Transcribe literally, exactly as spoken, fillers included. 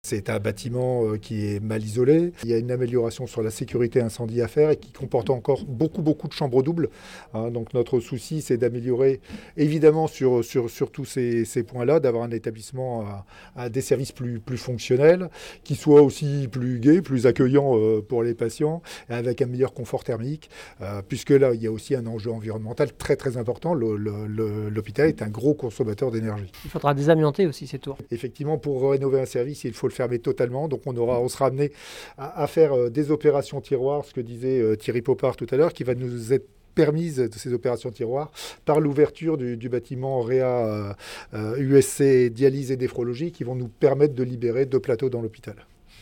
C'est un bâtiment qui est mal isolé. Il y a une amélioration sur la sécurité incendie à faire et qui comporte encore beaucoup, beaucoup de chambres doubles. Hein, donc notre souci, c'est d'améliorer, évidemment, sur, sur, sur tous ces, ces points-là, d'avoir un établissement à, à des services plus, plus fonctionnels, qui soit aussi plus gai, plus accueillant euh, pour les patients, avec un meilleur confort thermique, euh, puisque là, il y a aussi un enjeu environnemental très, très important. Le, le, le, l'hôpital est un gros consommateur d'énergie. Il faudra désamianter aussi ces tours. Effectivement, pour rénover un service, il faut le fermer totalement. Donc on, aura, on sera amené à, à faire euh, des opérations tiroirs, ce que disait euh, Thierry Popard tout à l'heure, qui va nous être permise de ces opérations tiroirs par l'ouverture du, du bâtiment Réa euh, euh, U S C dialyse et néphrologie qui vont nous permettre de libérer deux plateaux dans l'hôpital.